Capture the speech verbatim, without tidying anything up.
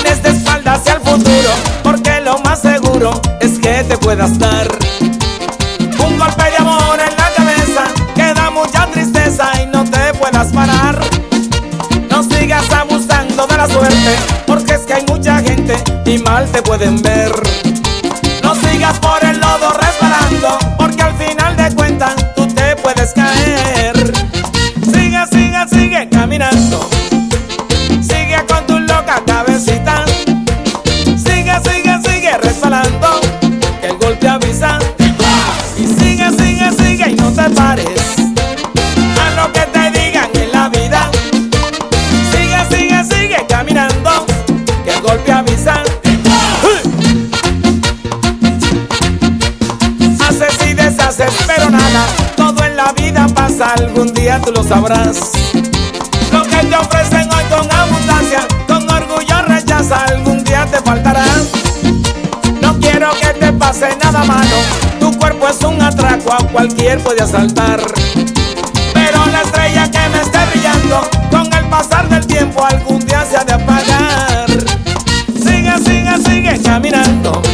camines de espaldas hacia el futuro, porque lo más seguro es que te puedas dar un golpe de amor en la cabeza que da mucha tristeza y no te puedas parar. No sigas abusando de la suerte, porque es que hay mucha gente y mal te pueden ver. No sigas por el lodo resbalando, porque al final de cuentas tú te puedes caer. Sigue, sigue, sigue caminando, sigue con tu loca cabecita. Sigue, sigue, sigue resbalando, que el golpe avisa. Y sigue, sigue, sigue y no te pares a lo que te digan en la vida. Sigue, sigue, sigue caminando, que el golpe avisa. Haces y deshaces, pero nada, todo en la vida pasa, algún día tú lo sabrás. Lo que te ofrecen hoy con abundancia, con orgullo rechaza, algún día te faltará. No quiero que te pase nada malo, tu cuerpo es un atraco, a cualquier puede asaltar. Pero la estrella que me esté brillando, con el pasar del tiempo algún día se ha de apagar. Sigue, sigue, sigue caminando,